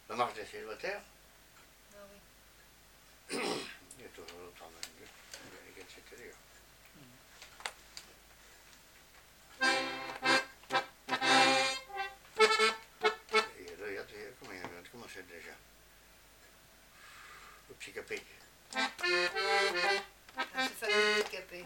la marche des célibataires. Ah oui. Il y a toujours le temps de etc. Et là, comment c'est déjà? Le petit capé. Ah, c'est fameux le capé.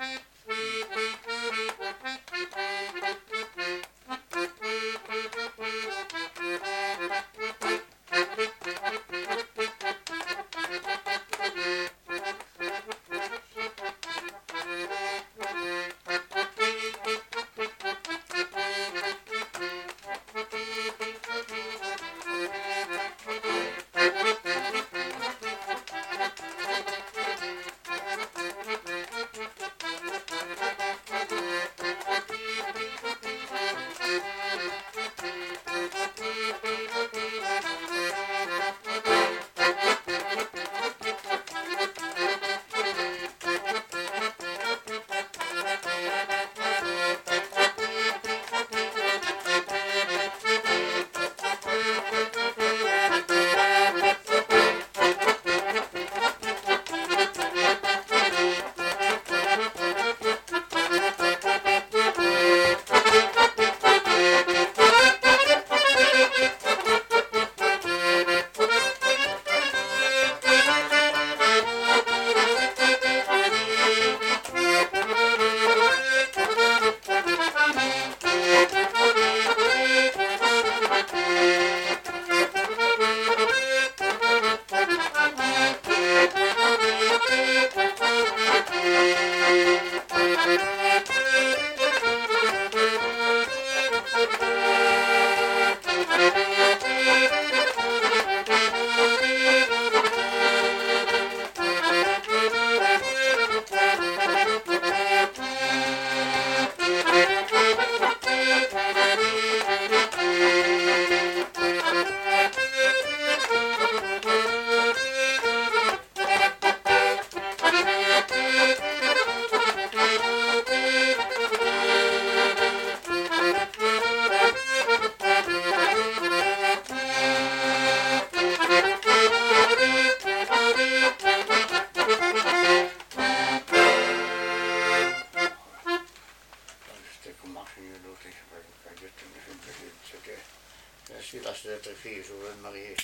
Celui-là, c'est d'être fille, je voulais me marier.